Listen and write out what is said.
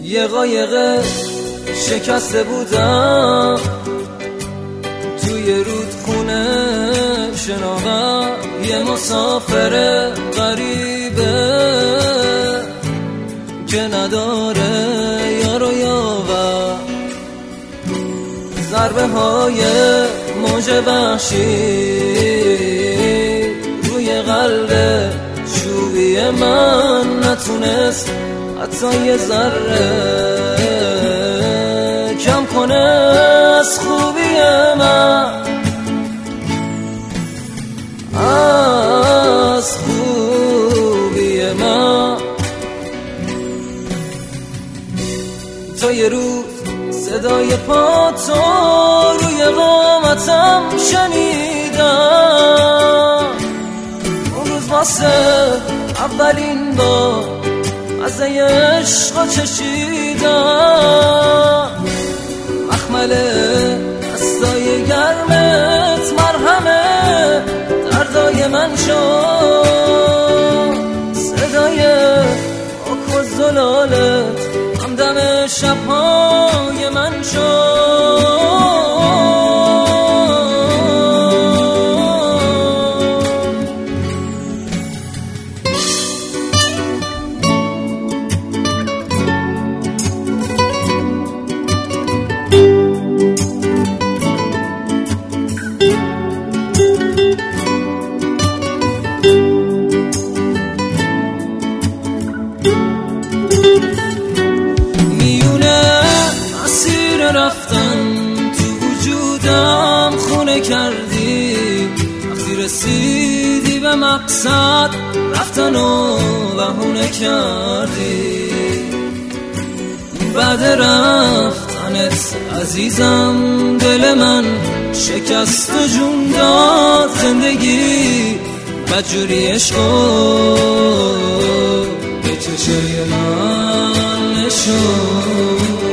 یه قایق شکسته بودم توی رودخونه شناور، یه مسافر غریبه که نداره یار و یاور. ضربه های موج وحشی روی قلب چوبی من نتونست حتی یه ذره کم کنه از خوبی من، از خوبی من. تا یه روز صدای پا تو روی قامتم شنیدم، اون روز واسه اولین بار از عشق چشیدم. مخمل دستای گرمت مرهمه دردای من شد، صدای آک و زلالت همدم شبهای من شد. رفتن تو وجودم خونه کردی، وقتی رسیدی به مقصد رفتن و بهونه کردی. بعد رفتنت عزیزم دل من شکست و جون داد، زندگی بدجوری عشقو به چشای من نشون.